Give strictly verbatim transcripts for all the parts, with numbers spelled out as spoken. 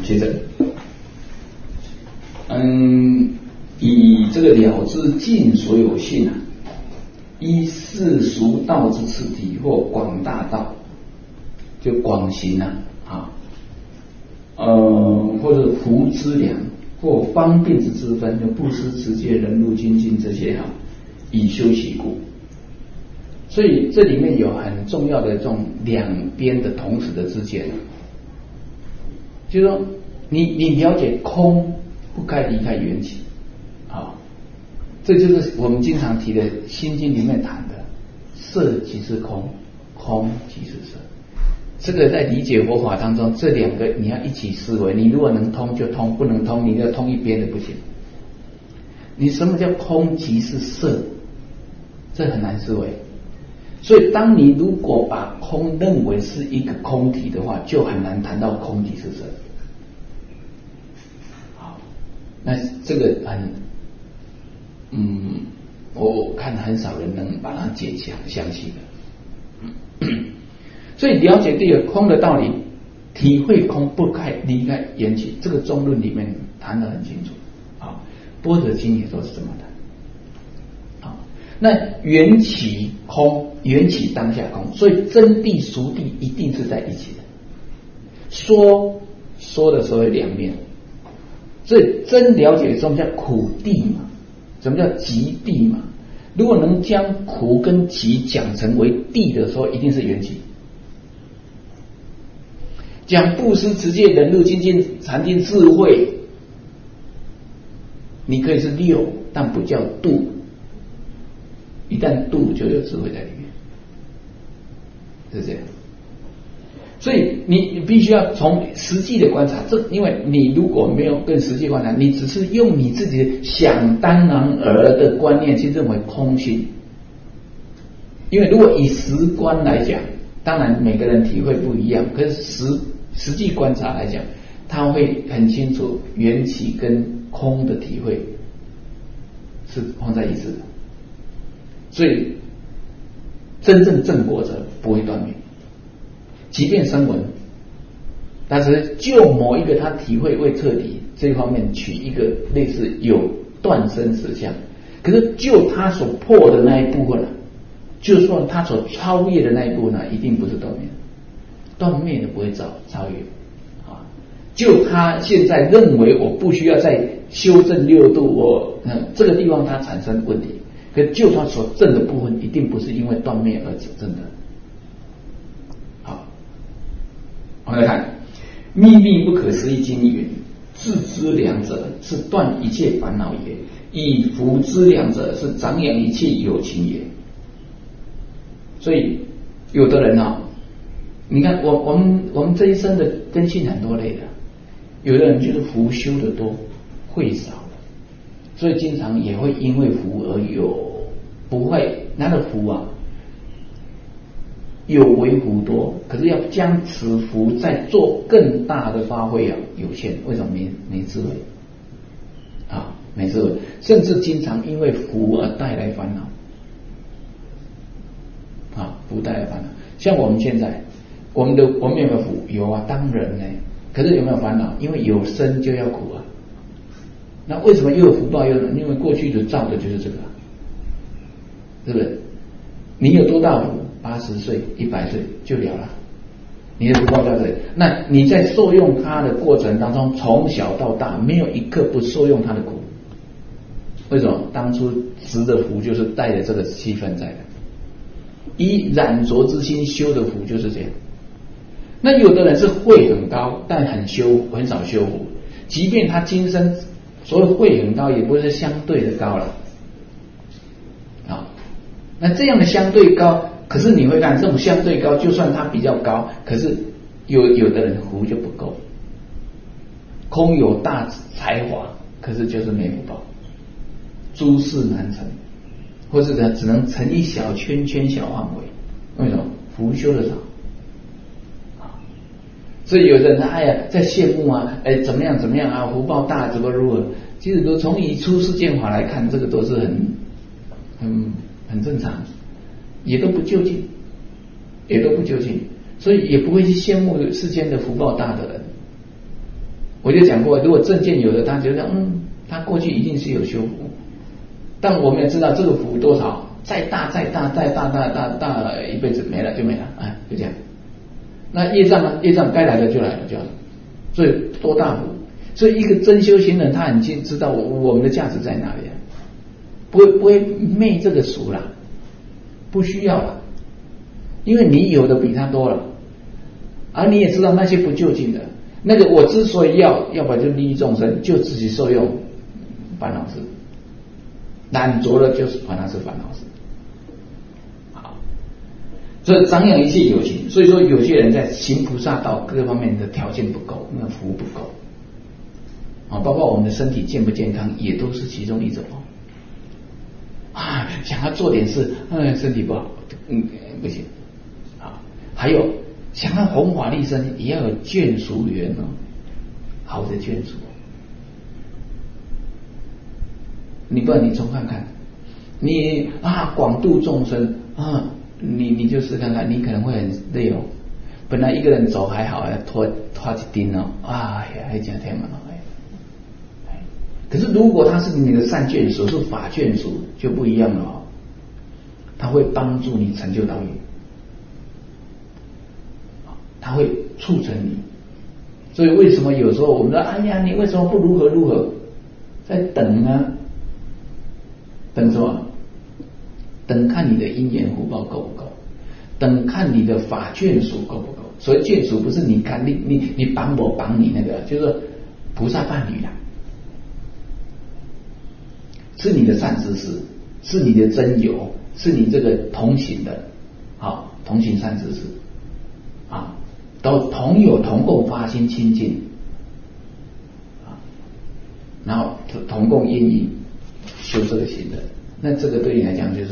接着，嗯，以这个了知尽所有性啊，依世俗道之次第或广大道，就广行啊，啊，呃，或者福资粮或方便之之分，就布施、持戒、忍辱、精进这些哈、啊，以修习故。所以这里面有很重要的这种两边的同时的之间，就是说你你了解空不该离开缘起啊，这就是我们经常提的心经里面谈的色即是空，空即是色。这个在理解佛法当中，这两个你要一起思维，你如果能通就通，不能通你要通一边的不行。你什么叫空即是色，这很难思维。所以当你如果把空认为是一个空体的话，就很难谈到空即是色。好，那这个很嗯我看很少人能把它解详详细的。所以了解这个空的道理，体会空不开离开缘起，这个中论里面谈得很清楚啊，般若经也都是这么的。那缘起空，缘起当下空，所以真谛俗谛一定是在一起的。说说的时候有两面，所以真了解什么叫苦谛嘛，什么叫极谛嘛。如果能将苦跟极讲成为谛的时候，一定是缘起。讲布施、持戒、忍辱、精进、禅定、智慧，你可以是六，但不叫度。一旦度就有智慧在里面，是这样。所以你你必须要从实际的观察，这因为你如果没有更实际观察，你只是用你自己的想当然而的观念去认为空性。因为如果以实观来讲，当然每个人体会不一样，可是实实际观察来讲，他会很清楚缘起跟空的体会是放在一起的。所以真正正果者不会断灭，即便声闻，但是就某一个他体会未彻底这方面取一个类似有断生实相，可是就他所破的那一部分，就算他所超越的那一部分呢，一定不是断灭，断灭的不会找超越啊。就他现在认为我不需要再修正六度，我嗯这个地方他产生问题。可就他所证的部分，一定不是因为断灭而指证的。好，我们来看秘密不可思议经云：自知良者是断一切烦恼也，以福知良者是长养一切有情也。所以有的人啊，你看我我们我们这一生的根性很多类的，有的人就是福修的多，慧少。所以经常也会因为福而有不会，那个福啊有为福多，可是要将此福再做更大的发挥啊，有限。为什么没没智慧啊？没智慧，甚至经常因为福而带来烦恼啊，福带来烦恼。像我们现在，我们的我们有没有福？有啊，当然呢。可是有没有烦恼？因为有生就要苦啊。那为什么又有福报又有？因为过去的造的就是这个，是不是？你有多大福？八十岁、一百岁就了了，你的福报在这里。那你在受用它的过程当中，从小到大没有一刻不受用它的苦。为什么？当初植的福就是带着这个气氛在的，以染浊之心修的福就是这样。那有的人是慧很高，但很修很少修福，即便他今生所谓慧很高，也不是相对的高了啊。那这样的相对高，可是你会看这种相对高，就算它比较高，可是有有的人福就不够，空有大才华，可是就是没福报，诸事难成，或者呢只能成一小圈圈小范围。为什么？福修的少。所以有的人哎呀在羡慕啊，哎怎么样怎么样啊，福报大怎么如何？其实都从以出世间法来看，这个都是很很很正常，也都不究竟，也都不究竟，所以也不会去羡慕世间的福报大的人。 我就讲过，如果正见有的，他觉得嗯，他过去一定是有修福，但我们也知道这个福多少，再大再大再大大大大一辈子没了就没了，哎，就这样。那业障呢？业障该来的就来了，就好了。所以多大福？所以一个真修行人，他很清知道我们的价值在哪里啊，不会不会昧这个俗啦，不需要了，因为你有的比他多了，而你也知道那些不究竟的，那个我之所以要要把这利益众生，就自己受用烦恼事，懒着了就是烦恼是烦恼事。好，所以长养一切有情，所以说有些人在行菩萨道各方面的条件不够，那福不够啊，包括我们的身体健不健康，也都是其中一种啊。想要做点事，嗯，身体不好，嗯，不行啊。还有想要弘法利生，也要有眷属缘哦，好的眷属。你不然你重看看，你啊广度众生啊，你你就试看看，你可能会很累哦。本来一个人走还好，要拖拖一钉哦，哎呀，还讲天嘛。可是如果他是你的善眷属，是法眷属，就不一样了哦。他会帮助你成就道业，他会促成你。所以为什么有时候我们说，哎呀，你为什么不如何如何？在等啊，等什么？等看你的因缘福报够不够，等看你的法眷属够不够。所谓眷属，不是你看你你你绑我绑你那个，就是菩萨伴侣啦。是你的善知识，是你的真友，是你这个同行的，好同行善知识，啊，都同有同共发心亲近，啊，然后同共愿意修这个行的，那这个对你来讲就是，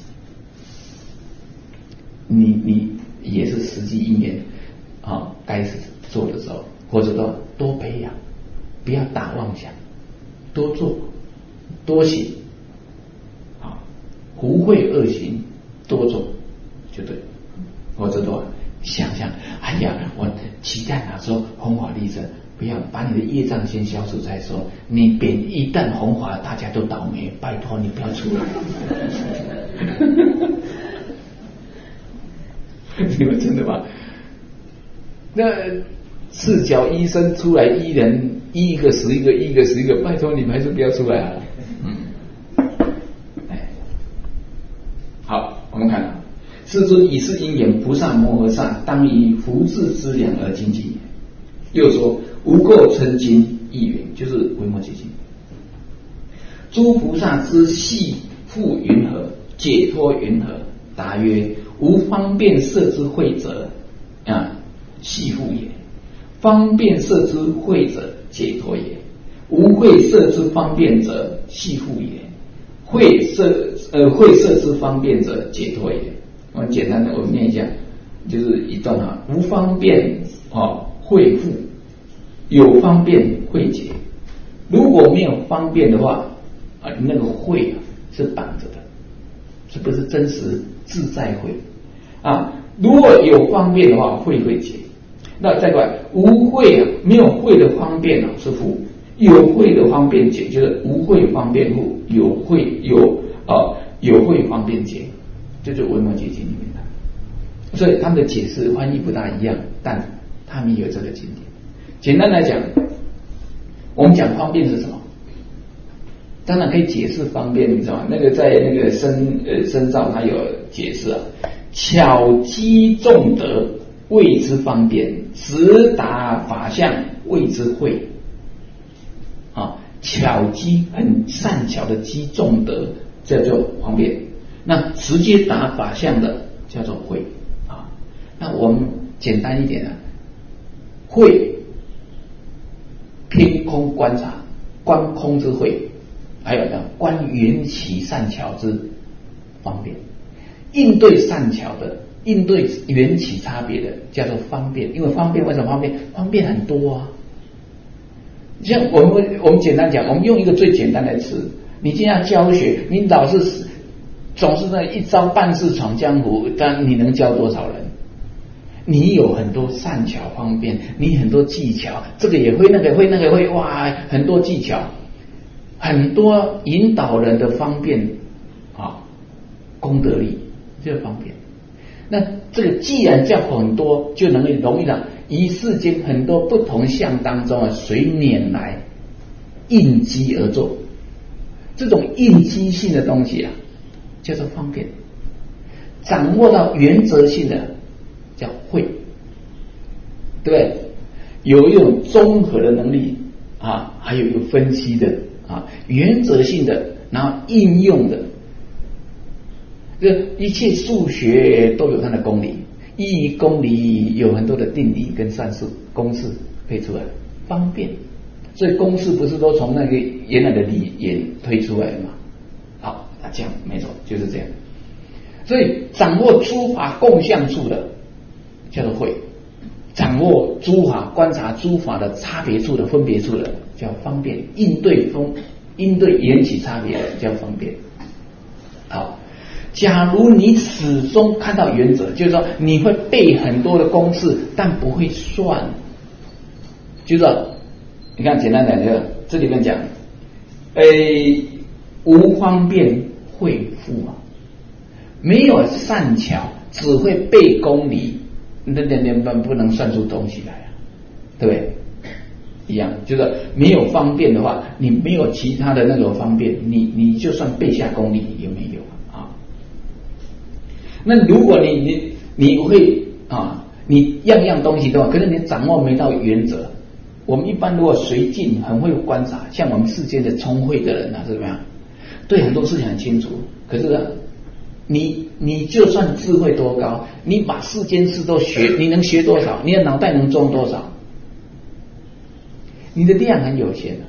你你也是实际因缘啊，该做的时候，或者说多培养，不要大妄想，多做。多行，啊，不会恶行，多做就对。或者多想想，哎呀，我期待哪时候弘法利生，不要把你的业障先消除再说。你别一旦弘法，大家都倒霉，拜托你不要出来。你们真的吗？那赤脚医生出来医人，医一个十一个，医一个十一个，拜托你们还是不要出来啊。好，我们看啊，世尊以是因缘，菩萨摩诃萨当以福智之粮而精进。又说无垢称经义云，就是维摩诘经。诸菩萨之系复云何？解脱云何？答曰：无方便摄之慧者啊，系复也；方便摄之慧者，解脱也；无慧摄之方便者，系复也。会摄呃会摄之方便者，解脱也。我们简单的我们念一下，就是一段啊，无方便啊会复，有方便会解。如果没有方便的话啊，那个会啊是绑着的，是不是真实自在会啊？如果有方便的话，会会解。那再过来，无会啊，没有会的方便啊是复。有慧的方便解，就是无慧方便护；有慧有啊有慧方便解，这就是维摩诘经里面的。所以他们的解释翻译不大一样，但他们有这个经典。简单来讲，我们讲方便是什么？当然可以解释方便，你知道吗？那个在那个深呃深造他有解释啊，巧机众德谓之方便，直达法相谓之慧。啊，巧机很善巧的机众德叫做方便，那直接达法相的叫做慧啊。那我们简单一点啊，慧偏空观察，观空之慧，还有呢观缘起善巧之方便，应对善巧的，应对缘起差别的叫做方便。因为方便为什么方便？方便很多啊。像我们我们简单讲，我们用一个最简单的词，你今天要教学，你老是总是那一招半式闯江湖，但你能教多少人？ 你有很多善巧方便，你很多技巧，这个也会，那个也会，那个也会，哇，很多技巧，很多引导人的方便啊，功德力这个方便。那这个既然叫很多，就能够容易让于世间很多不同相当中啊，随拈来应机而作。这种应机性的东西啊，叫做方便。掌握到原则性的叫慧，对不对？有一种综合的能力啊，还有一个分析的啊，原则性的，然后应用的。这一切数学都有它的公理，一公理有很多的定理跟算术公式推出来，方便。所以公式不是都从那个原来的理也推出来的嘛？好，那这样没错，就是这样。所以掌握诸法共相处的叫做慧，掌握诸法观察诸法的差别处的分别处的叫方便，应对风应对缘起差别的叫方便。好，假如你始终看到原则，就是说你会背很多的公式，但不会算，就是说你看简单讲，就这里面讲，诶，无方便会富啊，没有善巧，只会背公理，那那那不能算出东西来啊，对不对？一样，就是没有方便的话，你没有其他的那种方便，你你就算背下公理也没有啊。那如果你你你会啊，你样样东西都好，可是你掌握没到原则。我们一般如果随境很会观察，像我们世间的聪慧的人啊，是怎么样？对很多事情很清楚，可是呢，你你就算智慧多高，你把世间事都学，你能学多少？你的脑袋能装多少？你的量很有限的。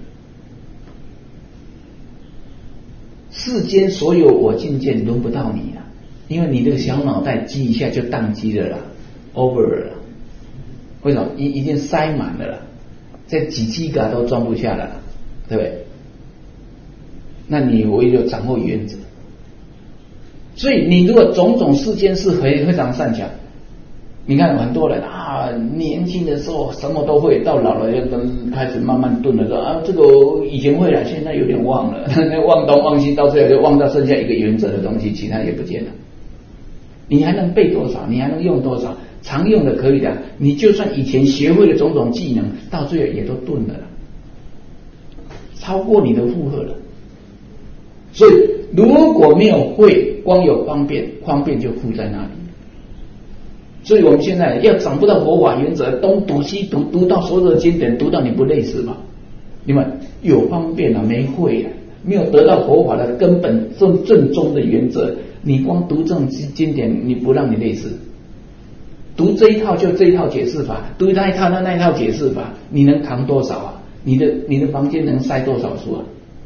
世间所有我境界轮不到你啊，因为你这个小脑袋记一下就宕机了啦 ，over 了。为什么？已已经塞满了啦。这几 G 嘎都装不下了，对不对？那你唯有掌握原则。所以你如果种种世间事非非常擅长，你看很多人啊，年轻的时候什么都会，到老了就开始慢慢顿了，说啊，这个我以前会了，现在有点忘了，忘东忘西，到最后就忘到剩下一个原则的东西，其他也不见了。你还能背多少？你还能用多少？常用的可以的，你就算以前学会的种种技能，到最后也都顿了，超过你的负荷了。所以如果没有会，光有方便，方便就附在那里。所以我们现在要掌握到佛法原则，东读西读，读到所有的经典，读到你不累死吧？你们有方便啊，没会啊，没有得到佛法的根本正正宗的原则，你光读这种经典，你不让你累死。读这一套就这一套解释法，读那一套那那一套解释法，你能扛多少啊？你的你的房间能塞多少书啊？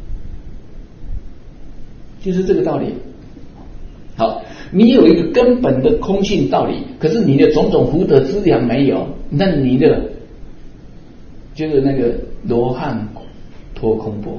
就是这个道理。好，你有一个根本的空性道理，可是你的种种福德资粮没有，那你的就是那个罗汉托空钵，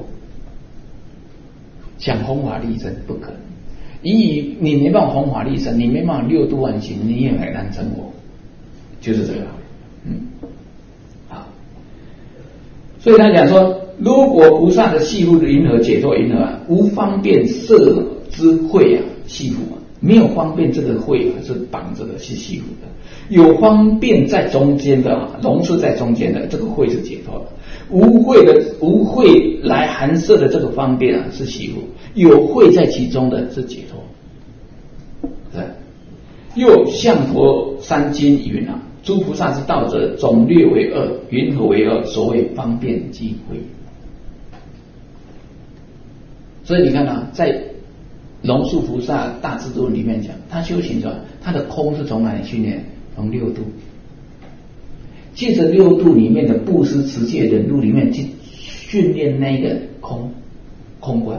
想弘法利生不可能。以你没办法弘法利生，你没办法六度万行，你也很难成佛，就是这个道理。嗯，好，所以他讲说，如果菩萨的系缚云何解脱云何啊？无方便摄之慧啊，系缚啊，没有方便这个慧啊是绑着的，是系缚的。有方便在中间的啊，融是在中间的，这个慧是解脱的。无慧的无慧来含摄的这个方便啊是系缚，有慧在其中的是解脱。对，又相佛三经云啊，诸菩萨之道者总略为二，云何为二？所谓方便即慧。所以你看啊，在龙树菩萨大智度里面讲，他修行者，他的空是从哪里训练？从六度，借着六度里面的布施、持戒、忍辱里面去训练那个空空观。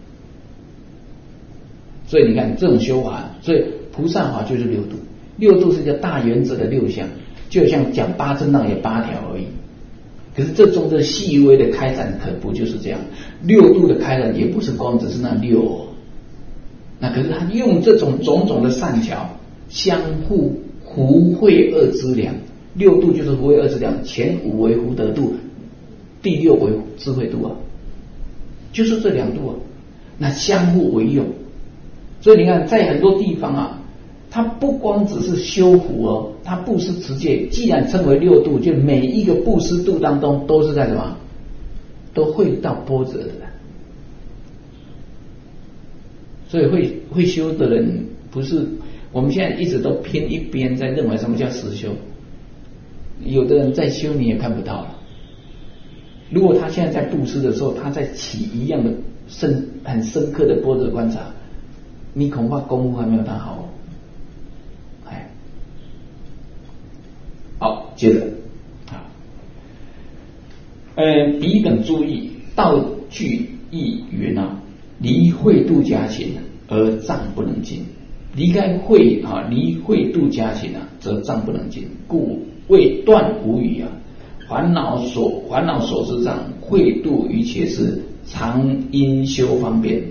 所以你看这种修法，所以菩萨法就是六度，六度是一个大原则的六项，就像讲八正道也八条而已。可是这中的细微的开展可不就是这样？六度的开展也不是光只是那六、哦，那可是他用这种种种的善巧相互福慧二之良，六度就是福慧二之良，前五为福德度，第六为智慧度啊，就是这两度啊，那相互为用。所以你看，在很多地方啊，它不光只是修福哦，它布施持戒，既然称为六度，就每一个布施度当中都是在什么，都会到波折的。所以会会修的人，不是我们现在一直都偏一边，在认为什么叫实修。有的人在修你也看不到了。如果他现在在布施的时候，他在起一样的深很深刻的波折观察，你恐怕功夫还没有他好哦。哎，好，接着啊，呃，彼等注意道具意云啊。离慧度家勤而障不能尽，离开慧啊，离慧度家勤啊，则障不能尽。故谓断无语啊，烦恼所烦恼所之障，慧度于且是常因修方便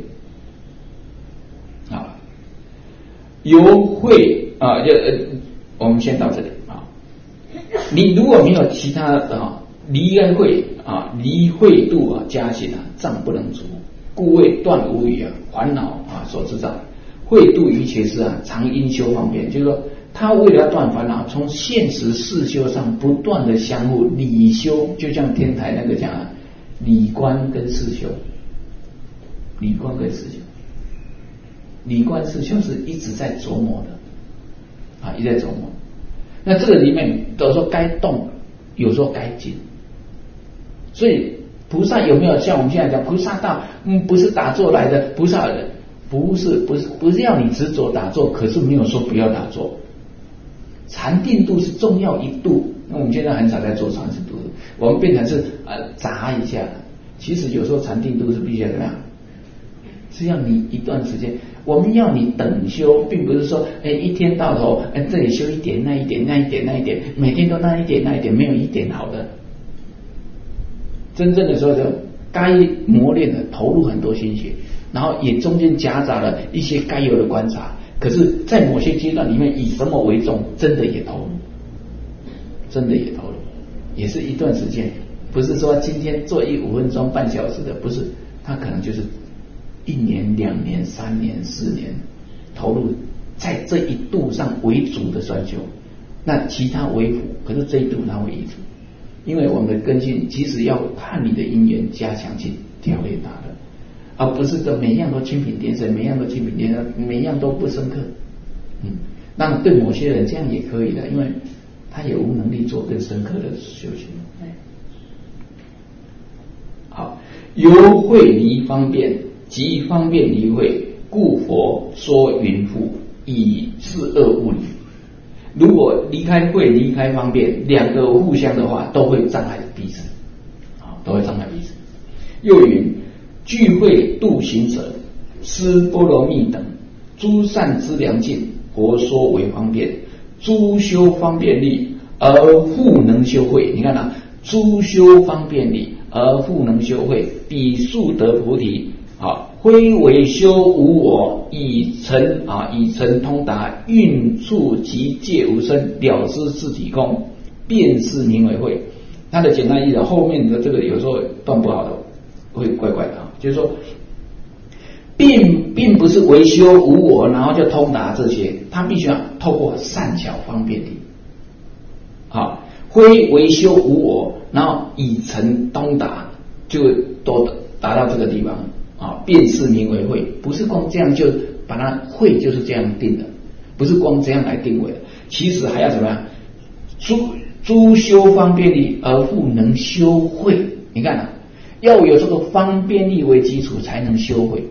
啊。由慧啊，就呃，我们先到这里啊。你如果没有其他的啊，离开慧啊，离慧度啊，家勤啊，障不能除。故谓断无语啊，烦恼啊所知障，慧度于且是啊，常因修方便。就是说，他为了要断烦恼，从现实事修上不断的相互理修，就像天台那个讲啊，理观跟事修，理观跟事修，理观事修是一直在琢磨的啊，一直在琢磨。那这个里面有时候该动，有时候该静，所以。菩萨有没有像我们现在讲菩萨道？嗯，不是打坐来的，菩萨的不是不是不是要你执着打坐，可是没有说不要打坐。禅定度是重要一度，那我们现在很少在做禅定度，我们变成是呃砸一下。其实有时候禅定度是必须要怎么样？是要你一段时间，我们要你等修，并不是说哎一天到头哎这里修一点那一点那一点那一点，每天都那一点那一点，没有一点好的。真正的时候就该磨练的投入很多心血，然后也中间夹杂了一些该有的观察，可是在某些阶段里面以什么为重，真的也投入，真的也投入，也是一段时间，不是说今天做一五分钟半小时的，不是，他可能就是一年两年三年四年投入在这一度上为主的专修，那其他为辅，可是这一度它会移除。因为我们的根性其实要看你的因缘加强去调练它的，而不是说每样都清品点水，每样都清品点水，每样都不深刻。嗯，那对某些人这样也可以的，因为他也无能力做更深刻的修行。好，由慧离方便，即方便离慧，故佛说云父以是恶物理。如果离开慧离开方便，两个互相的话，都会障碍彼此，啊，都会障碍彼此。又云聚慧度行者，施波罗蜜等诸善之良境，佛说为方便，诸修方便力而复能修慧。你看啊，诸修方便力而复能修慧，彼速得菩提。啊，挥为修无我，以成啊，以成通达，运处即界无生，了知自体空，便是名为慧。它的简单意思，后面的这个有时候断不好的，会怪怪的啊。就是说，并并不是为修无我，然后就通达这些，它必须要透过善巧方便力。好，挥为修无我，然后以成通达，就都达到这个地方。啊，便是名为慧，不是光这样就把它慧就是这样定的，不是光这样来定位的，其实还要怎么样？诸诸修方便力而复能修慧。你看啊，要有这个方便力为基础，才能修慧。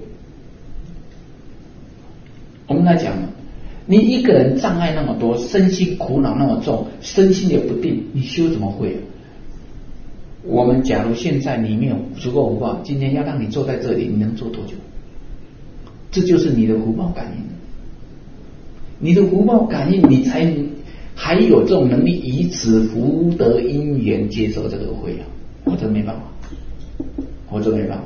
我们来讲，你一个人障碍那么多，身心苦恼那么重，身心也不定，你修怎么会啊？我们假如现在你没有足够福报，今天要让你坐在这里，你能坐多久？这就是你的福报感应，你的福报感应，你才还有这种能力以此福德因缘接受这个慧啊，否则没办法，否则没办法。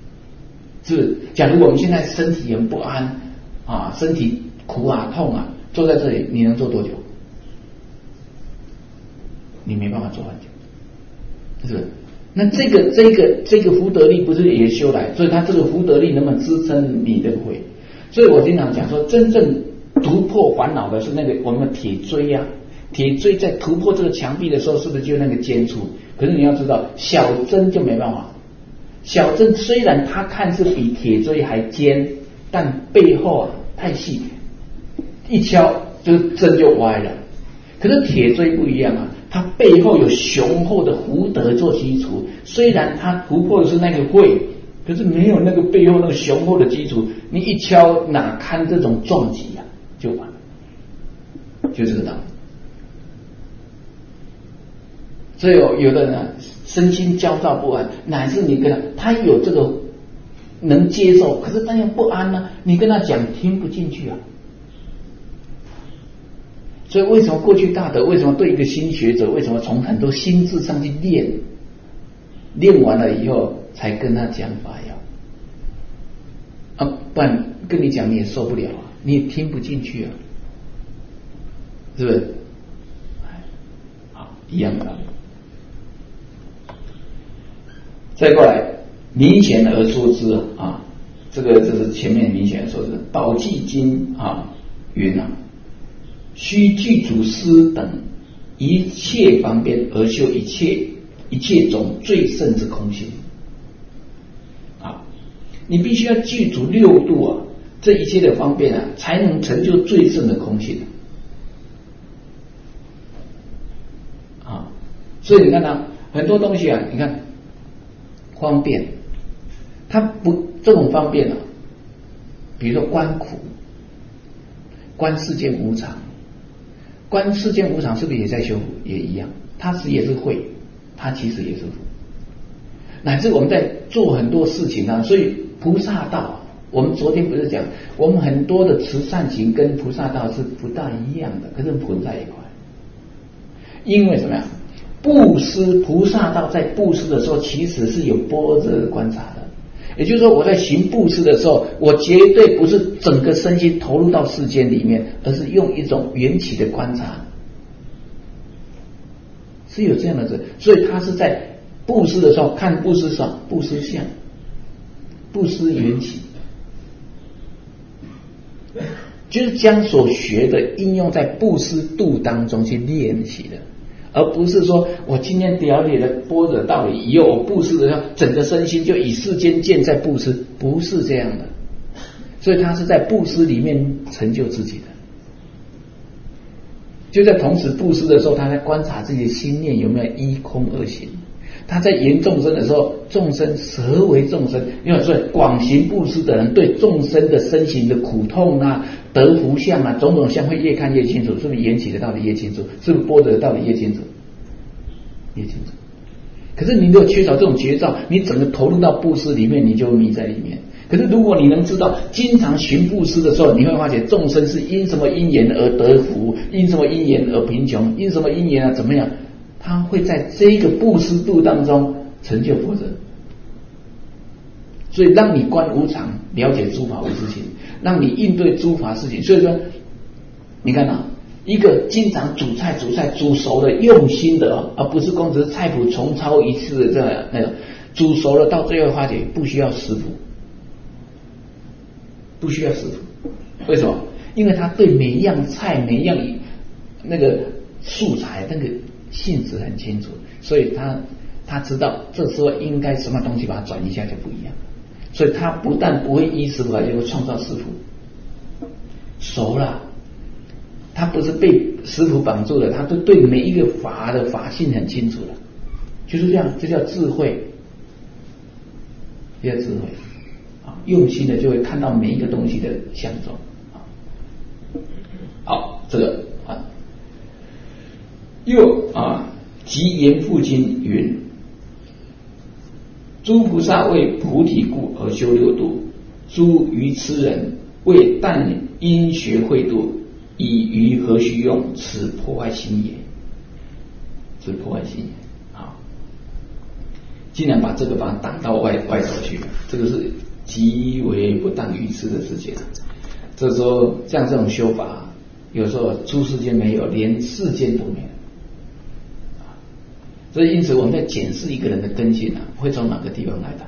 是，假如我们现在身体很不安啊，身体苦啊痛啊， 坐在这里，你能坐多久？你没办法坐很久，是不是？那这个这个这个福德力不是也修来，所以他这个福德力能不能支撑你的慧？所以我经常讲说，真正突破烦恼的是那个我们的铁锥啊，铁锥在突破这个墙壁的时候，是不是就那个尖处？可是你要知道，小针就没办法。小针虽然它看似比铁锥还尖，但背后啊太细，一敲就针就歪了。可是铁锥不一样啊，它背后有雄厚的福德做基础，虽然它突破的是那个慧，可是没有那个背后那个雄厚的基础，你一敲哪堪这种撞击啊，就完了，就这个道理。所以有有的人啊，身心焦躁不安，乃至你跟他，他有这个能接受，可是他又不安呢、啊，你跟他讲听不进去啊。所以为什么过去大德为什么对一个新学者，为什么从很多心智上去练，练完了以后才跟他讲法要啊，不然跟你讲你也受不了啊，你也听不进去啊，是不是？好，一样的。再过来，明显而说之啊，这个这是前面明显而说之，《宝济经》啊云啊。须具足思等一切方便而修一切一切种最胜之空性啊！你必须要具足六度啊，这一切的方便啊，才能成就最胜的空性啊！所以你看啊，很多东西啊，你看方便，它不这种方便啊，比如说观苦，观世间无常。观世间无常是不是也在修福？也一样，它是也是慧，它其实也是福。乃至我们在做很多事情啊，所以菩萨道，我们昨天不是讲，我们很多的慈善行跟菩萨道是不大一样的，可是混在一块。因为什么呀？布施菩萨道在布施的时候，其实是有般若的观察的。也就是说，我在行布施的时候，我绝对不是整个身心投入到世间里面，而是用一种缘起的观察，是有这样的事。所以他是在布施的时候看布施上布施相，布施缘起，就是将所学的应用在布施度当中去练习的。而不是说我今天了解了般若道理以后，我布施的时候，整个身心就以世间见在布施，不是这样的。所以他是在布施里面成就自己的，就在同时布施的时候，他在观察自己的心念有没有依空而行。他在言众生的时候，众生何为众生？因为所以广行布施的人对众生的身形的苦痛啊、得福相啊、种种相会越看越清楚，是不是缘起的道理越清楚？是不是般若的道理越清楚？越清楚。可是你如果缺少这种觉照，你整个投入到布施里面，你就迷在里面。可是如果你能知道，经常行布施的时候，你会发现众生是因什么因缘而得福，因什么因缘而贫穷，因什么因缘啊怎么样？他会在这个布施度当中成就佛者，所以让你观无常，了解诸法无自性，让你应对诸法事情。所以说，你看啊，一个经常煮菜、煮菜煮熟的、用心的，而不是光只是菜谱重抄一次的这样那个，煮熟了到最后发觉不需要师傅，不需要师傅，为什么？因为他对每一样菜、每一样那个素材那个性质很清楚，所以他他知道这时候应该什么东西把它转一下就不一样，所以他不但不会依师傅，也会创造师傅。熟了，他不是被师傅绑住了，他都对每一个法的法性很清楚了，就是这样，这叫智慧，这叫智慧啊！用心的就会看到每一个东西的相状啊。好，这个啊。又啊，即言复经云：诸菩萨为菩提故而修六度，诸愚痴人为但因学慧度，以于何须用？此破坏心也。此破坏心也。好，竟然把这个把它挡到外外头去，这个是极为不当愚痴的事情。这时候像这种修法， 有时候出世间没有，连世间都没有。所以因此我们在检视一个人的根性啊，会从哪个地方来的？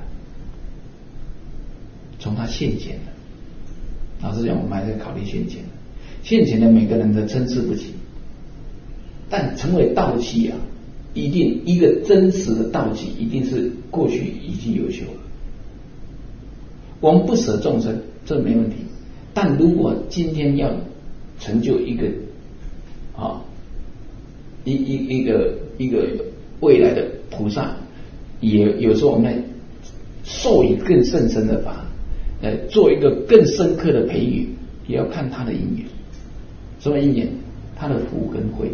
从他现前的。老实讲，我们还在考虑现前的。现前的每个人的参差不齐，但成为道器啊，一定一个真实的道器，一定是过去已经有修了。我们不舍众生，这没问题。但如果今天要成就一个啊，一一一个一个未来的菩萨，也有时候我们来授予更甚深的法，呃，做一个更深刻的培育，也要看他的因缘。什么因缘？他的福跟慧。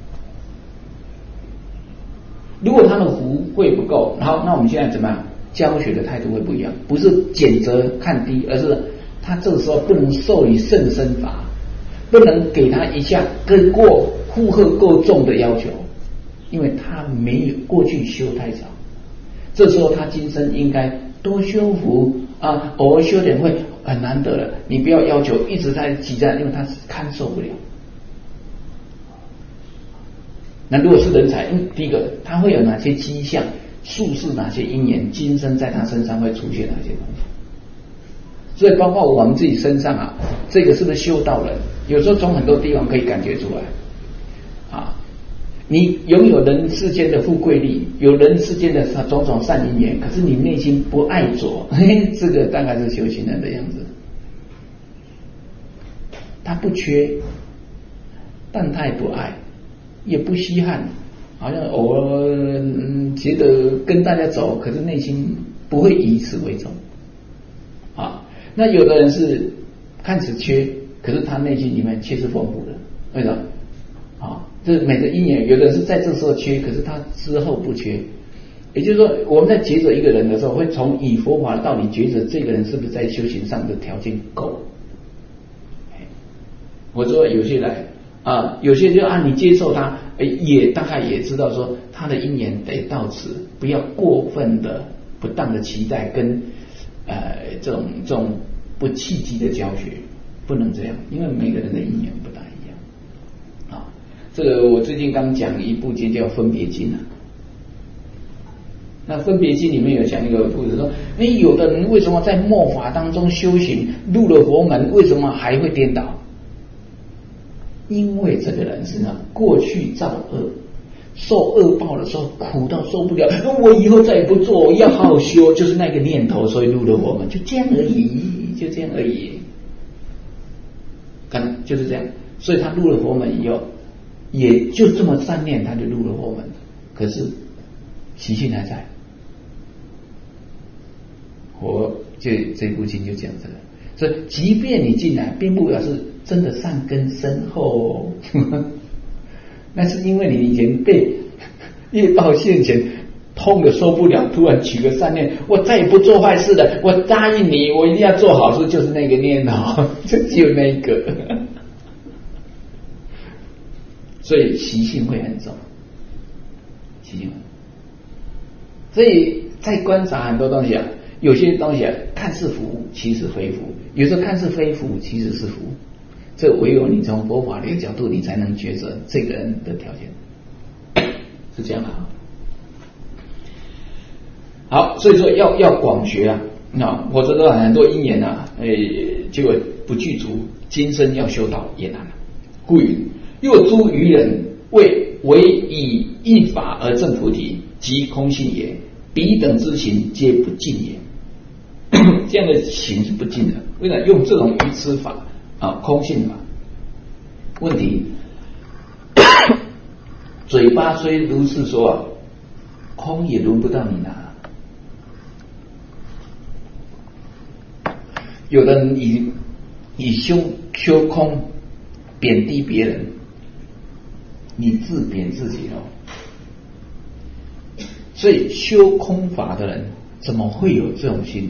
如果他的福慧不够，然后那我们现在怎么样？教学的态度会不一样，不是拣择看低，而是他这个时候不能授予甚深法，不能给他一下跟过负荷够重的要求，因为他没有过去修太少，这时候他今生应该多修福啊，偶尔修点会很难得了。你不要要求一直在挤在，因为他看受不了。那如果是人才，第一个他会有哪些迹象？术士哪些因缘，今生在他身上会出现哪些东西？所以包括我们自己身上啊，这个是不是修道人？有时候从很多地方可以感觉出来啊。你拥有人世间的富贵利，有人世间的种种善因缘，可是你内心不爱着，这个大概是修行人的样子。他不缺，但他也不爱，也不稀罕。好像偶尔、嗯、觉得跟大家走，可是内心不会以此为重啊。那有的人是看似缺，可是他内心里面却是丰富的，为什么？啊，这每个因缘，有的人是在这时候缺，可是他之后不缺。也就是说，我们在抉择一个人的时候，会从以佛法的道理抉择这个人是不是在修行上的条件够。我说有些来啊，有些就啊，你接受他。也大概也知道说他的因缘得到此，不要过分的不当的期待跟呃这种这种不契机的教学，不能这样，因为每个人的因缘不大一样啊。这个我最近刚讲一部经叫《分别经》啊，那《分别经》里面有讲一个故事说，哎，有的人为什么在末法当中修行，入了佛门，为什么还会颠倒？因为这个人是呢，过去造恶，受恶报的时候苦到受不了，我以后再也不做，我要好好修，就是那个念头，所以入了佛门，就这样而已，就这样而已，看就是这样。所以他入了佛门以后，也就这么善念，他就入了佛门，可是习性还在。我就这部经就讲这个，所以即便你进来，并不表示真的善根深厚，那是因为你以前被业报现前痛的受不了，突然起个善念，我再也不做坏事了，我答应你，我一定要做好事，就是那个念头，就只有那一个，所以习性会很重，习性。所以在观察很多东西啊，有些东西啊看似福，其实非福；有时候看似非福，其实是福。这唯有你从佛法的一个角度，你才能抉择这个人的条件，是这样的。好，所以说要要广学啊，那否则的话很多因缘啊，诶、呃，结果不具足，今生要修道也难了。故云：若诸愚人为唯以一法而证菩提，即空性也。彼等之行，皆不尽也。这样的行是不尽的。为了用这种愚痴法啊，空性法。问题，嘴巴虽如是说啊，空也轮不到你拿。有的人以以修修空贬低别人，你自贬自己了。所以修空法的人怎么会有这种心呢？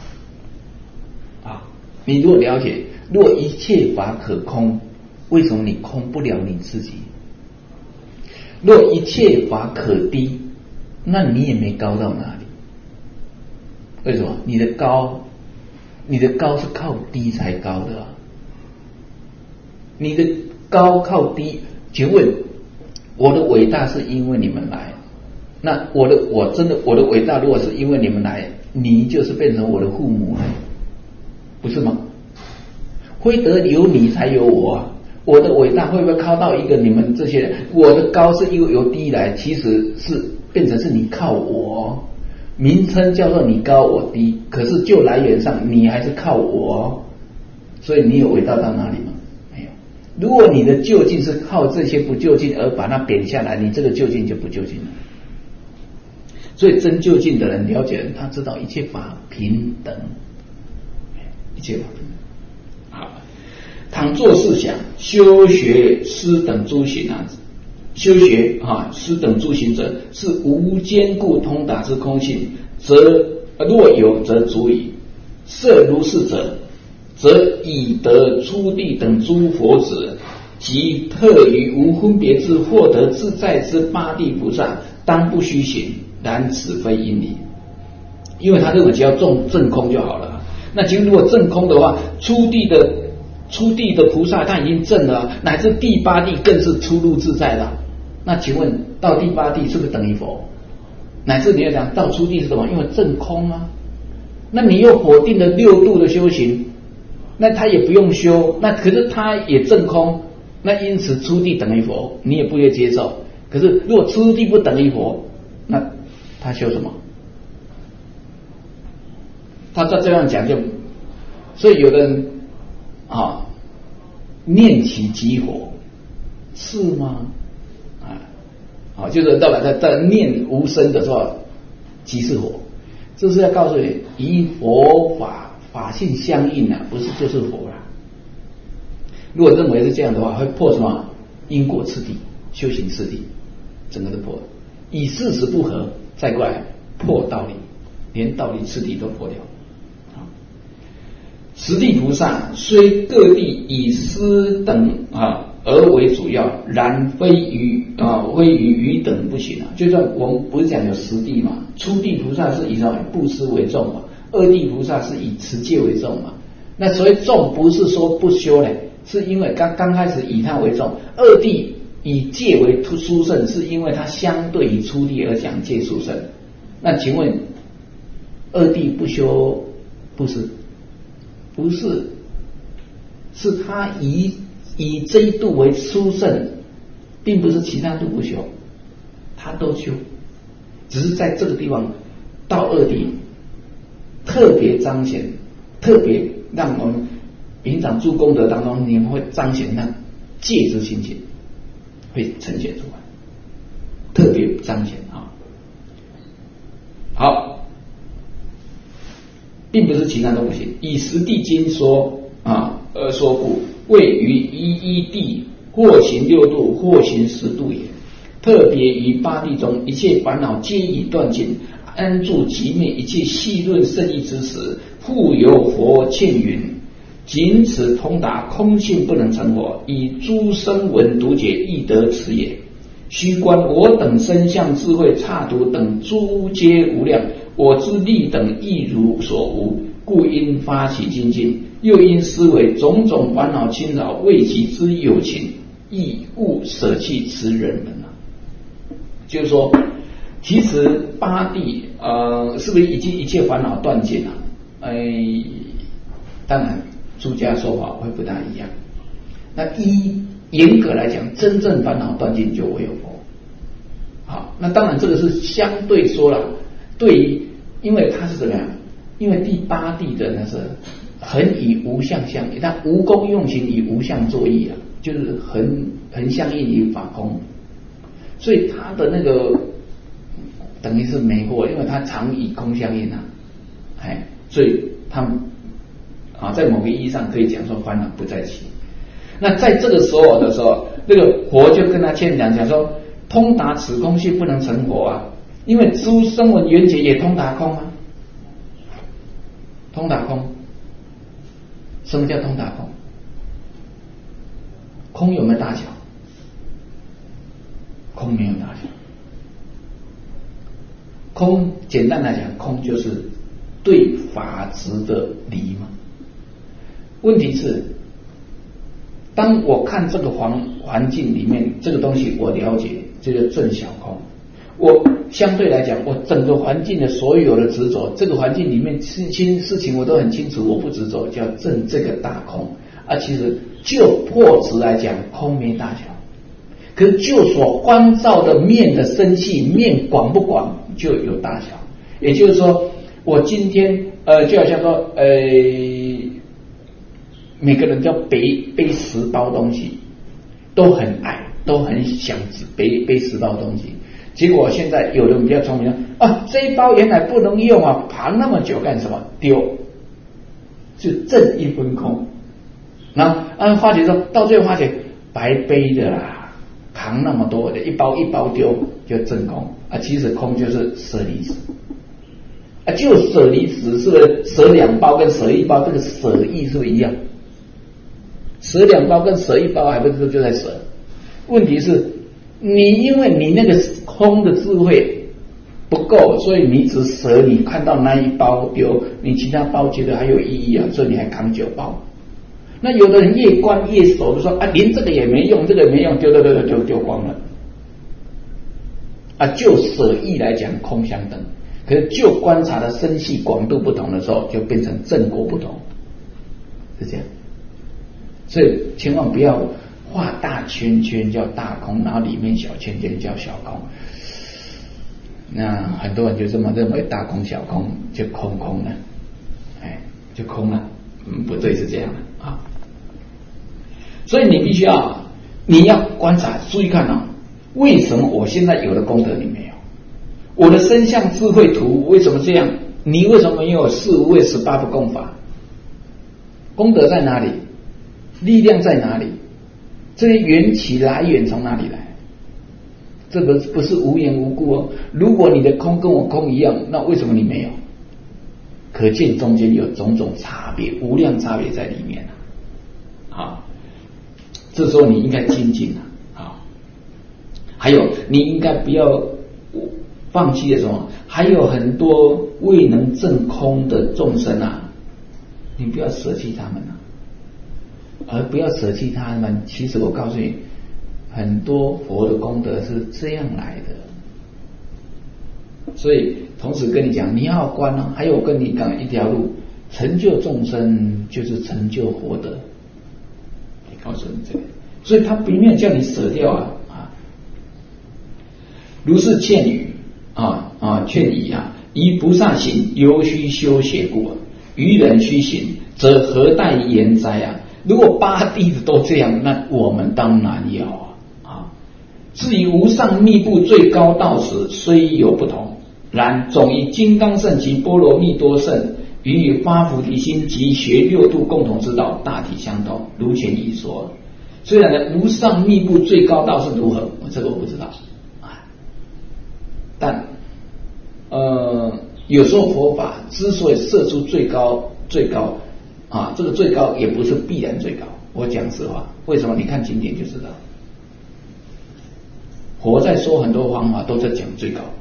啊，你如果了解，若一切法可空，为什么你空不了你自己？若一切法可低，那你也没高到哪里。为什么？你的高，你的高是靠低才高的啊。你的高靠低，请问我的伟大是因为你们来，那我的我真的我的伟大如果是因为你们来，你就是变成我的父母了，不是吗？非得有你才有我啊！我的伟大会不会靠到一个你们这些人？我的高是因为由低来，其实是变成是你靠我，名称叫做你高我低，可是就来源上你还是靠我，所以你有伟大到哪里吗？没有。如果你的究竟是靠这些不究竟而把它贬下来，你这个究竟就不究竟了。所以真究竟的人，了解人，他知道一切法平等，一切法平等。好，倘作是想，修学师等诸行啊，修学啊师等诸行者，是无坚固通达之空性，则若有则足矣。设如是者，则以得初地等诸佛子，即特于无分别之获得自在之八地菩萨，当不虚行。然此非因理，因为他认为只要证证空就好了。那其实如果证空的话，初地的初地的菩萨他已经证了，乃至第八地更是出入自在了。那请问到第八地是不是等于佛？乃至你要讲到初地是什么？因为证空啊。那你又否定了六度的修行，那他也不用修，那可是他也证空，那因此初地等于佛，你也不会接受。可是如果初地不等于佛，那他修什么？他照这样讲就，所以有的人啊，念起即火，是吗？啊，啊，就是到了在在念无声的时候，即是火，这是要告诉你，以佛法法性相应啊，不是就是佛啦。如果认为是这样的话，会破什么因果次第、修行次第，整个都破了。以事实不合，再过来破道理，连道理次第都破掉。十地菩萨虽各地以师等啊而为主要，然非于啊非于余等不行啊。就算我们不是讲有十地嘛，初地菩萨是以什么布施为重嘛，二地菩萨是以持戒为重嘛。那所谓重不是说不修嘞，是因为刚刚开始以它为重，二地以戒为殊胜，是因为它相对于初地而讲戒殊胜。那请问二地不修布施？不是，是他以以这一度为殊胜，并不是其他度不修，他都修，只是在这个地方到二地特别彰显，特别让我们平常做功德当中，你们会彰显那戒之心情，会呈现出来，特别彰显啊。好。并不是其他都不行，以十地经说啊而说故，谓于一一地或行六度，或行十度也。特别于八地中，一切烦恼皆已断尽，安住其灭，一切细论圣义之时，复有佛劝云：仅此通达空性不能成佛，以诸声闻独解亦得此也。须观我等身相智慧刹度等诸皆无量。我之力等亦如所无，故因发起精进，又因思维种种烦恼侵扰，为其之有情，亦勿舍弃此人们啊。就是说，其实八地呃，是不是已经一切烦恼断尽了？哎，当然，诸家说法会不大一样。那一严格来讲，真正烦恼断尽就唯有佛。好，那当然这个是相对说了，对于。因为它是怎么样？因为第八地的呢是很以无相相应，它无功用行以无相作意啊，就是很很相应于法空，所以它的那个等于是没过，因为它常以空相应啊，哎，所以他们啊在某个意义上可以讲说烦恼不在其。那在这个时候的时候，那个佛就跟他劝讲讲说，通达此空性不能成佛啊。因为诸声闻缘觉也通达空啊，通达空，什么叫通达空？空有没有大小？空没有大小。空简单来讲，空就是对法执的离嘛。问题是， 当我看这个环环境里面这个东西我了解，这个正小空。我相对来讲，我整个环境的所有的执着，这个环境里面事情事情我都很清楚，我不执着，叫正这个大空。啊，其实就破执来讲，空没大小，可是就所观照的面的生气面广不广，就有大小。也就是说，我今天呃，就好像说呃，每个人要背背十包东西，都很爱，都很想背背十包东西。结果现在有人比较聪明啊，这一包原来不能用啊，爬那么久干什么？丢，就正一分空。然后啊，发觉说到最后发觉白背的啦，扛那么多的一包一包丢就正空啊，其实空就是舍离子啊，就舍离子是不是舍两包跟舍一包这个舍意是不是一样？舍两包跟舍一包还不是就在舍？问题是你因为你那个空的智慧不够，所以你只舍你看到那一包丢，你其他包觉得还有意义啊，所以你还扛九包。那有的人越观越熟，就说啊，连这个也没用，这个也没用，丢丢丢丢丢丢光了。啊，就舍意来讲，空相等，可是就观察的深细广度不同的时候，就变成正果不同，是这样。所以千万不要画大圈圈叫大空，然后里面小圈圈叫小空。那很多人就这么认为，大空小空就空空了，哎，就空了。嗯，不对，是这样的啊。所以你必须要，你要观察，注意看啊，为什么我现在有的功德你没有？我的身相智慧图为什么这样？你为什么没有四无畏十八不共法？功德在哪里？力量在哪里？这些缘起来源从哪里来？这个不是无缘无故哦。如果你的空跟我空一样，那为什么你没有？可见中间有种种差别，无量差别在里面啊！啊，这时候你应该精进啊！啊，还有你应该不要放弃的什么？还有很多未能证空的众生啊，你不要舍弃他们啊！而不要舍弃他们。其实我告诉你，很多佛的功德是这样来的。所以同时跟你讲，你要观啊，还有跟你讲一条路，成就众生就是成就佛德。你告诉你这个，所以他并没有叫你舍掉啊啊。如是劝语啊啊劝语啊，以菩萨行犹须修学故，愚人须行，则何待言哉啊？如果八弟子都这样，那我们当然要啊啊！至于无上密部最高道时，虽有不同，然总以金刚乘及波罗蜜多乘与以发菩提心及学六度共同之道大体相同，如前已说。虽然呢，无上密部最高道是如何，这个我不知道啊。但呃，有时候佛法之所以设出最高最高。啊，这个最高也不是必然最高。我讲实话，为什么？你看经典就知道。佛在说很多方法都在讲最高。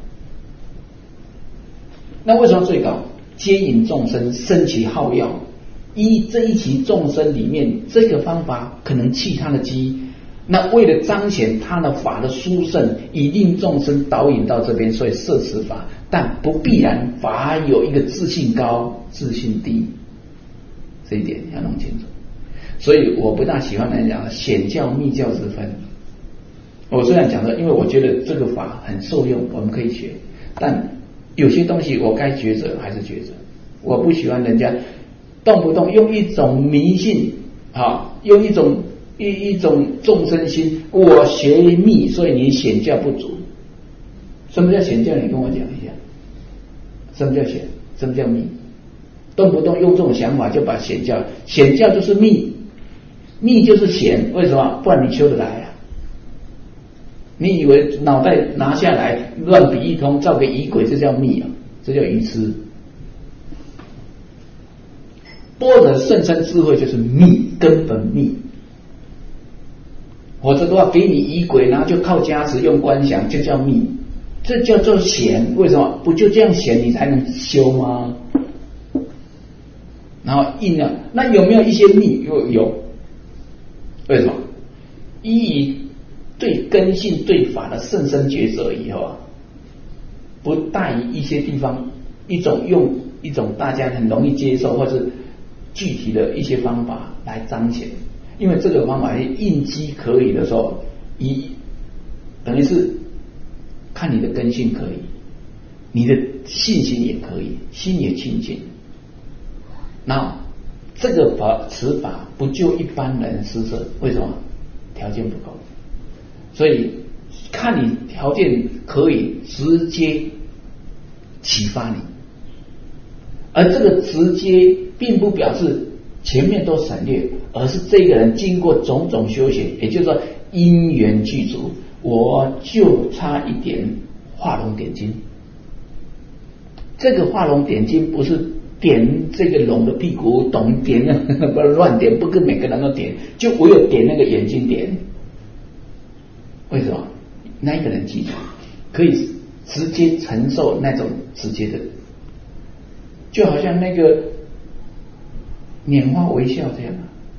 那为什么最高？接引众生生其好药，依这一期众生里面这个方法可能弃他的机，那为了彰显他的法的殊胜，以令众生导引到这边，所以设此法，但不必然法有一个自信高自信低，这一点要弄清楚。所以我不大喜欢来讲显教密教之分。我虽然讲的，因为我觉得这个法很受用，我们可以学，但有些东西我该抉择还是抉择。我不喜欢人家动不动用一种迷信啊，用一种一一种众生心，我学密，所以你显教不足。什么叫显教？你跟我讲一下。什么叫显？什么叫密？动不动用这种想法就把显教，显教就是密，密就是显，为什么？不然你修得来啊？你以为脑袋拿下来乱比一通，造个仪轨，这叫密啊？这叫愚痴。般若甚深智慧就是密，根本密。否则的话，给你仪轨，然后就靠加持用观想，就叫密，这叫做显。为什么？不就这样显你才能修吗？然后硬了，那有没有一些密？有有。 为什么？依于对根性对法的甚深抉择以后啊，不带于一些地方一种用一种大家很容易接受或是具体的一些方法来彰显，因为这个方法应机可以的时候，一等于是看你的根性可以，你的信心也可以，心也清净。那这个法此法不就一般人施设，为什么？条件不够，所以看你条件可以直接启发你，而这个直接并不表示前面都省略，而是这个人经过种种修行，也就是说因缘具足，我就差一点画龙点睛。这个画龙点睛不是点这个龙的屁股，懂点不乱点，不跟每个人都点，就唯有点那个眼睛点。为什么？那一个人记住，可以直接承受那种直接的，就好像那个拈花微笑这样，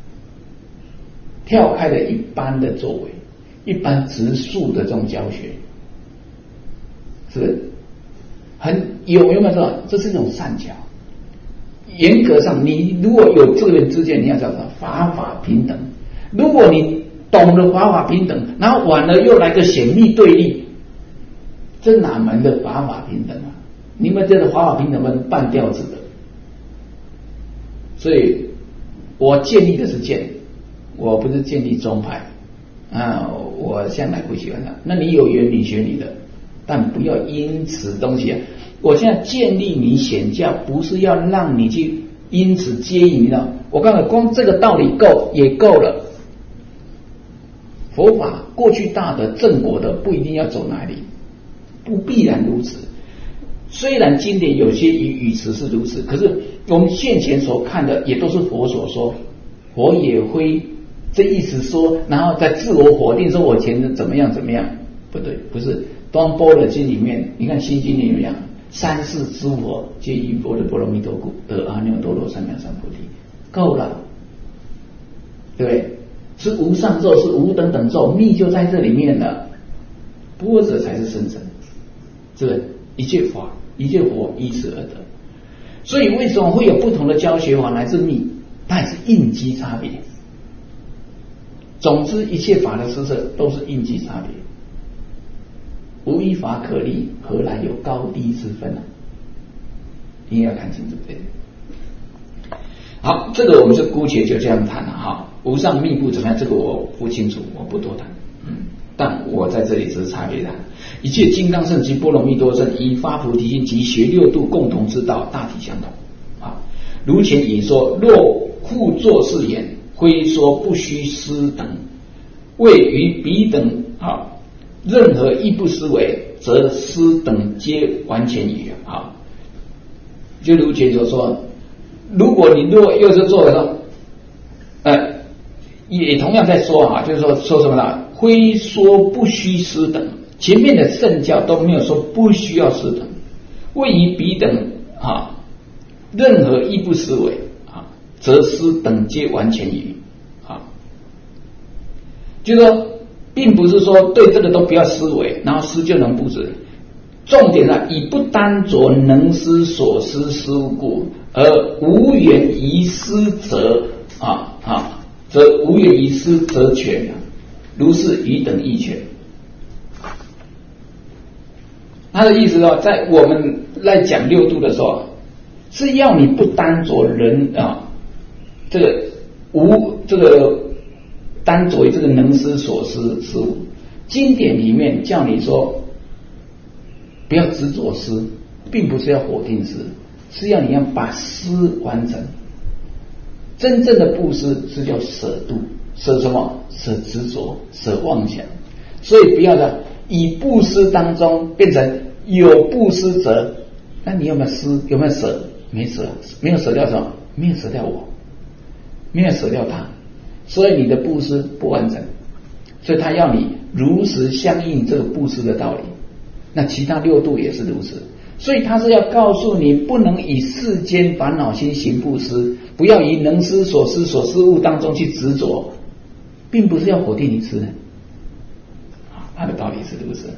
跳开了一般的作为，一般直述的这种教学，是不是很有有没有说这是一种善巧？严格上，你如果有这个之间，你要叫做法法平等。如果你懂得法法平等，然后完了又来个显密对立，这哪门的法法平等啊？你们这个法法平等们半吊子的。所以我建立的是建，我不是建立宗派啊，我向来不喜欢它。那你有缘你学你的，但不要因此东西啊。我现在建立你显教，不是要让你去因此接引你的。我刚才光这个道理够也够了。佛法过去大的正果的不一定要走哪里，不必然如此。虽然经典有些语语词是如此，可是我们现前所看的也都是佛所说，佛也会这意思说，然后在自我否定说我前人怎么样怎么样，不对，不是。当般若经里面，你看心经里面讲，三世诸佛皆因佛的波罗蜜多故得阿耨多罗三藐三菩提，够了，对不对？是无上咒，是无等等咒，密就在这里面了。波者才是生成，是不是？一切法，一切佛依此而得。所以为什么会有不同的教学法乃至密？它也是应机差别。总之，一切法的施设都是应机差别。无一法可立，何来有高低之分呢？一定要看清楚这个。好，这个我们就姑且就这样谈了哈。无上密部怎么样？这个我不清楚，我不多谈。嗯，但我在这里只是差别谈。一切金刚乘及波罗蜜多乘，以发菩提心及学六度共同之道，大体相同。啊，如前已说，若复作是言，非说不须思等，谓于彼等啊，任何亦不思维，则思等皆完全语啊。就如前所说。如果你如果又是做的时候，呃，也同样在说啊，就是说说什么呢？非说不须思等，前面的圣教都没有说不需要思等，谓于彼等啊，任何亦不思维啊，则思等皆完全语啊，就是说，并不是说对这个都不要思维，然后思就能不知。重点呢，以不单着能思所思思无故，而无缘于思则啊啊，则无缘于思则全，如是余等亦全。他的意思呢，在我们来讲六度的时候，是要你不单着人啊，这个无这个单着这个能思所思思无。经典里面叫你说。不要执着思，并不是要否定思，是要你要把思完成。真正的布施是叫舍度，舍什么？舍执着，舍妄想。所以不要的以布施当中变成有布施者，那你有没有施？有没有舍？没舍，没有舍掉什么？没有舍掉我，没有舍掉他，所以你的布施不完整。所以他要你如实相应这个布施的道理。那其他六度也是如此，所以他是要告诉你，不能以世间烦恼心行布施，不要以能思所思所思物当中去执着， 并不是要否定你吃的，啊，它的道理是不是？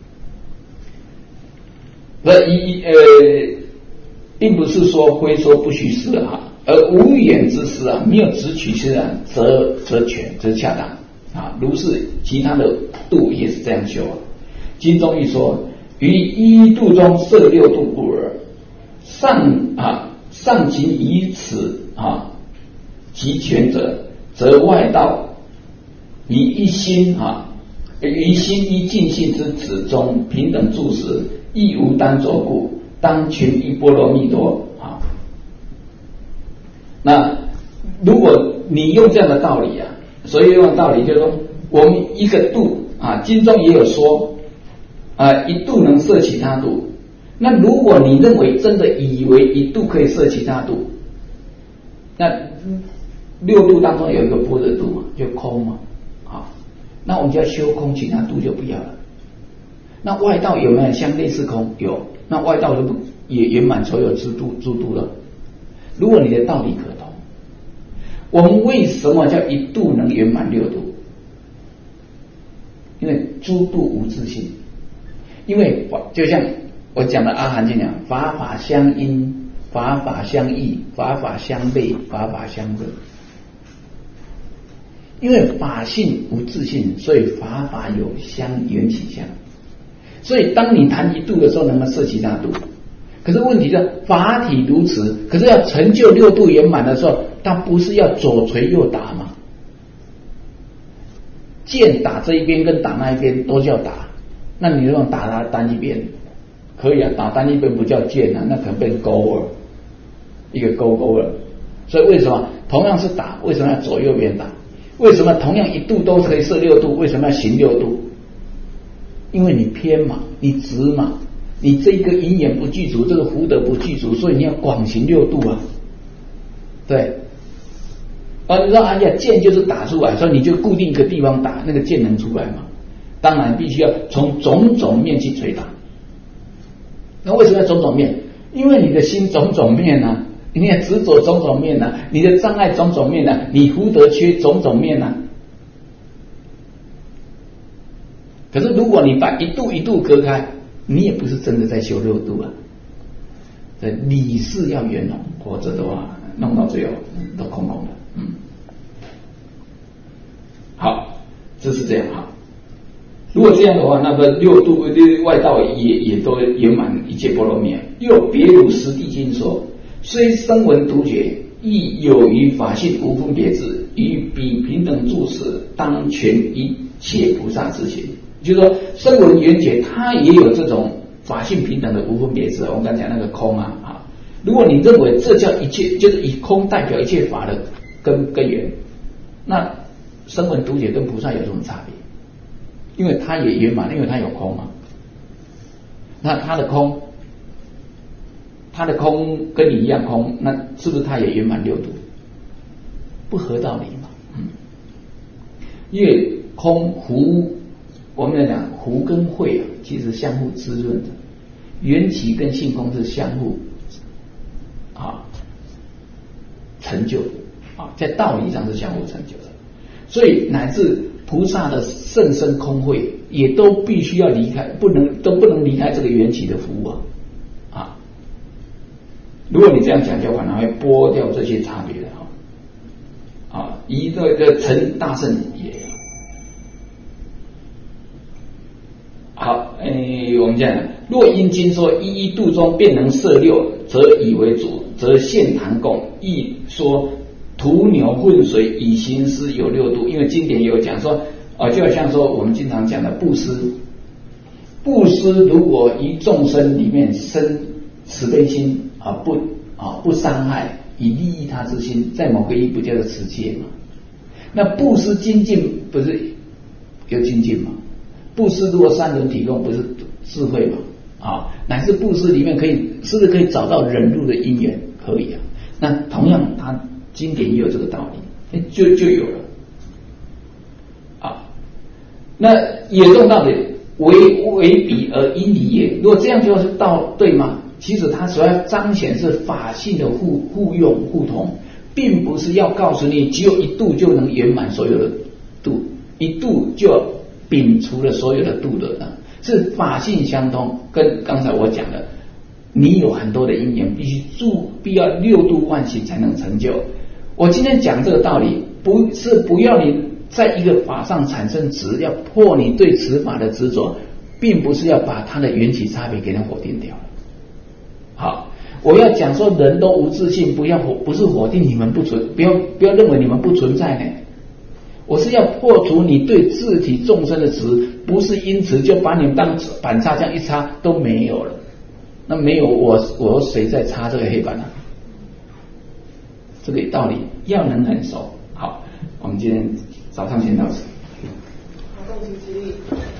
那一呃，并不是说非说不许施啊，而无言之施啊，没有直取施啊，则则全则恰当啊。如是其他的度也是这样修啊。经中亦说，于一度中摄六度故而，上啊上行以此啊及全者，则外道以一心啊，于心一尽性之子中平等住时，亦无当着故，当全一波罗蜜多啊。那如果你用这样的道理啊，所以用道理就是说，我们一个度啊，经中也有说啊，一度能摄其他度。那如果你认为真的以为一度可以摄其他度，那六度当中有一个般若度嘛，就空嘛，啊，那我们就要修空，其他度就不要了。那外道有没有相类似空？有，那外道就不也圆满所有之度诸度了。如果你的道理可通，我们为什么叫一度能圆满六度？因为诸度无自性，因为就像我讲的阿含经讲，法法相因，法法相异，法法相悖，法法相悖。因为法性无自性，所以法法有相缘起相。所以当你谈一度的时候，能够摄其他度。可是问题是法体如此，可是要成就六度圆满的时候，它不是要左捶右打吗？剑打这一边跟打那一边都叫打，那你如果打它单一边可以啊，打单一边不叫剑啊，那可能变勾了，一个勾勾了。所以为什么同样是打，为什么要左右边打？为什么同样一度都可以摄六度，为什么要行六度？因为你偏嘛，你直嘛，你这个因缘不具足，这个福德不具足，所以你要广行六度啊。对，啊，你说哎呀，剑就是打出来，所以你就固定一个地方打，那个剑能出来吗？当然必须要从种种面去捶打。那为什么要种种面？因为你的心种种面啊，你的执着种种面啊，你的障碍种种面啊，你福德缺种种面啊。可是如果你把一度一度隔开，你也不是真的在修六度啊。这理事要圆融，否则的话弄到最后都空空的。嗯，好，这是这样哈。如果这样的话，那么六度外道也也都圆满一切波罗蜜。又别如实地经说，虽声闻独觉，亦有于法性无分别智，与彼平等住时，当全一切菩萨之心。就是说，声闻缘觉它也有这种法性平等的无分别智。我们刚才讲那个空啊，啊，如果你认为这叫一切，就是以空代表一切法的根根源，那声闻独觉跟菩萨有什么差别？因为它也圆满，因为它有空嘛。那它的空，它的空跟你一样空，那是不是它也圆满六度？不合道理嘛。嗯，因为空湖，我们来讲湖跟慧啊，其实相互滋润的。缘起跟性空是相互啊成就啊，在道理上是相互成就的。所以乃至菩萨的甚深空慧，也都必须要离开，不能都不能离开这个缘起的服务啊啊！如果你这样讲，就可能会剥掉这些差别的哈啊！一个个成大圣也好，诶，我们讲，若因经说一一度中便能摄六，则以为主，则现堂供，亦说屠牛混水以行施有六度。因为经典也有讲说，啊，就好像说我们经常讲的布施，布施如果于众生里面生慈悲心啊，不啊不伤害，以利益他之心，在某个意不叫做持戒嘛。那布施精进不是有精进吗？布施如果三轮提供，不是智慧嘛？啊，乃至布施里面可以是不是可以找到忍辱的因缘？可以啊。那同样，它经典也有这个道理，就就有了啊。那也中道理，为为彼而因理也。如果这样就是道对吗？其实它主要彰显是法性的互互用互通，并不是要告诉你只有一度就能圆满所有的度，一度就摒除了所有的度的呢，是法性相通。跟刚才我讲的，你有很多的因缘，必须住必要六度万行才能成就。我今天讲这个道理，不是不要你在一个法上产生执，要破你对此法的执着，并不是要把它的缘起差别给它否定掉了。好，我要讲说人都无自性，不要不是否定你们不存，不要不要认为你们不存在呢。我是要破除你对自体众生的执，不是因此就把你们当板擦这样一擦都没有了。那没有我我谁在擦这个黑板呢、啊？这个道理要能很熟。好，我们今天早上先到此。 好，共同激励。